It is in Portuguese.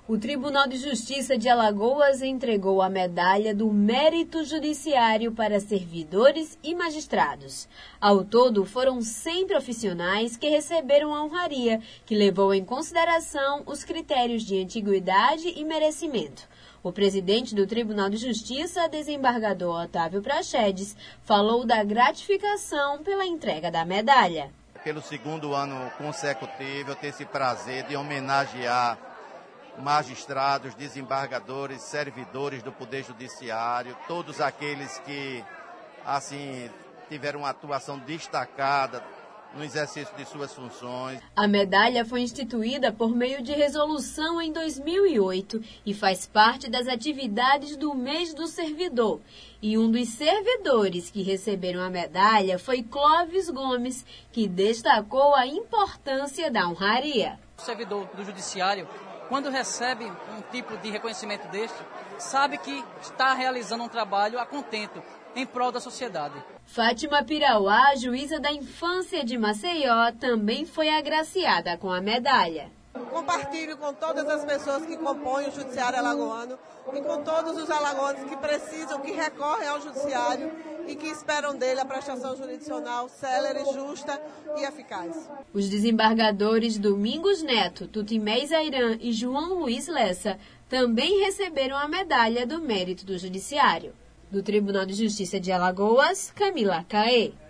O Tribunal de Justiça de Alagoas entregou a medalha do Mérito Judiciário para servidores e magistrados. Ao todo, foram 100 profissionais que receberam a honraria, que levou em consideração os critérios de antiguidade e merecimento. O presidente do Tribunal de Justiça, desembargador Otávio Praxedes, falou da gratificação pela entrega da medalha. Pelo segundo ano consecutivo, eu tenho esse prazer de homenagear magistrados, desembargadores, servidores do Poder Judiciário, todos aqueles que, assim, tiveram uma atuação destacada no exercício de suas funções. A medalha foi instituída por meio de resolução em 2008 e faz parte das atividades do Mês do Servidor. E um dos servidores que receberam a medalha foi Clóvis Gomes, que destacou a importância da honraria. O servidor do Judiciário, quando recebe um tipo de reconhecimento deste, sabe que está realizando um trabalho a contento, em prol da sociedade. Fátima Pirauá, juíza da infância de Maceió, também foi agraciada com a medalha. Compartilho com todas as pessoas que compõem o Judiciário Alagoano e com todos os alagoanos que precisam, que recorrem ao Judiciário e que esperam dele a prestação jurisdicional célere, justa e eficaz. Os desembargadores Domingos Neto, Tutimé Zairan e João Luiz Lessa também receberam a medalha do Mérito do Judiciário. Do Tribunal de Justiça de Alagoas, Camila Caê.